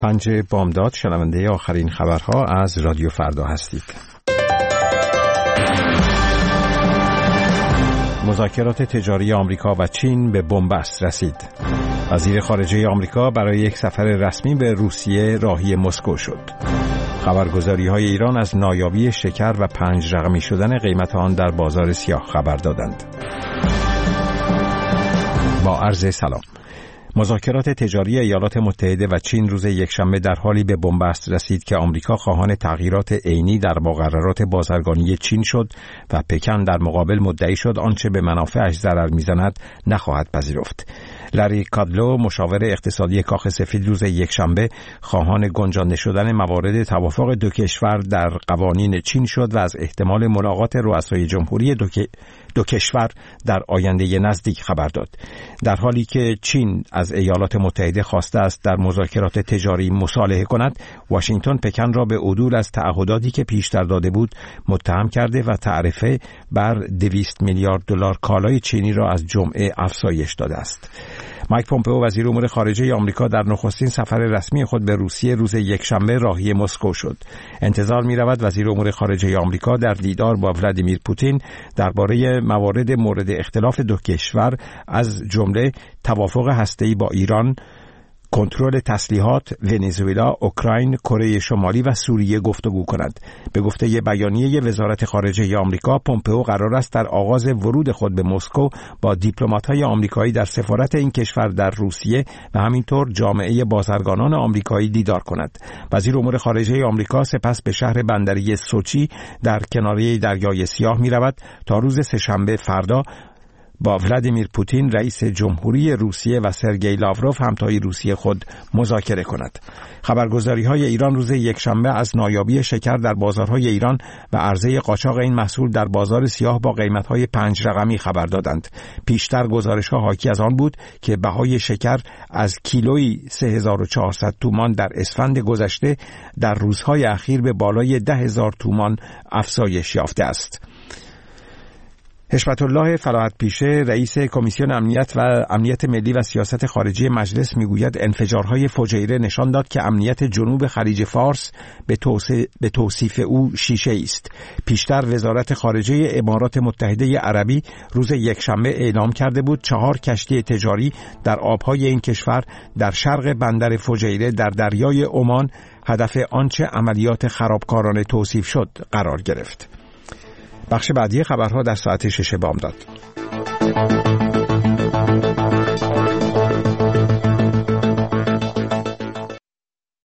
5 بامداد شنونده آخرین خبرها از رادیو فردا هستید. مذاکرات تجاری آمریکا و چین به بنبست رسید. وزیر خارجه آمریکا برای یک سفر رسمی به روسیه راهی مسکو شد. خبرگزاری‌های ایران از نایابی شکر و 5 رقمی شدن قیمت آن در بازار سیاه خبر دادند. با عرض سلام. مذاکرات تجاری ایالات متحده و چین روز یکشنبه در حالی به بنبست رسید که آمریکا خواهان تغییرات عینی در مقررات بازرگانی چین شد و پکن در مقابل مدعی شد آنچه به منافعش ضرر می‌زند نخواهد پذیرفت. لری کادلو مشاور اقتصادی کاخ سفید روز یکشنبه خواهان گنجانده شدن موارد توافق دو کشور در قوانین چین شد و از احتمال ملاقات رؤسای جمهوری دو کشور در آینده نزدیک خبر داد. در حالی که چین از ایالات متحده خواسته است در مذاکرات تجاری مصالحه کند، واشنگتن پکن را به عدول از تعهداتی که پیشتر داده بود متهم کرده و تعرفه بر 200 میلیارد دلار کالای چینی را از جمعه افزایش داده است. مایک پومپئو وزیر امور خارجه آمریکا در نخستین سفر رسمی خود به روسیه روز یکشنبه راهی مسکو شد. انتظار می‌رود وزیر امور خارجه آمریکا در دیدار با ولادیمیر پوتین درباره موارد مورد اختلاف دو کشور از جمله توافق هسته‌ای با ایران، کنترل تسلیحات، ونزوئلا، اوکراین، کره شمالی و سوریه گفتگو کند. به گفته بیانیه وزارت خارجه آمریکا، پومپئو قرار است در آغاز ورود خود به مسکو با دیپلمات‌های آمریکایی در سفارت این کشور در روسیه و همینطور جامعه بازرگانان آمریکایی دیدار کند. وزیر امور خارجه آمریکا سپس به شهر بندری سوچی در کناره دریای سیاه می‌رود تا روز سه‌شنبه فردا با ولادیمیر پوتین رئیس جمهوری روسیه و سرگئی لاوروف همتای روسی خود مذاکره کند. خبرگزاری‌های ایران روز یکشنبه از نایابی شکر در بازارهای ایران و عرضه قاچاق این محصول در بازار سیاه با قیمت‌های 5 رقمی خبر دادند. پیشتر گزارش‌ها حاکی از آن بود که بهای شکر از کیلویی 3400 تومان در اسفند گذشته در روزهای اخیر به بالای 10,000 تومان افزایش یافته است. حشمت الله فلاحت پیشه رئیس کمیسیون امنیت ملی و سیاست خارجی مجلس میگوید انفجارهای فجیره نشان داد که امنیت جنوب خلیج فارس به توصیف او شیشه است. پیشتر وزارت خارجه امارات متحده عربی روز یکشنبه اعلام کرده بود 4 کشتی تجاری در آبهای این کشور در شرق بندر فجیره در دریای عمان هدف آنچه عملیات خرابکارانه توصیف شد قرار گرفت. بخش بعدی خبرها در ساعت 6 بامداد.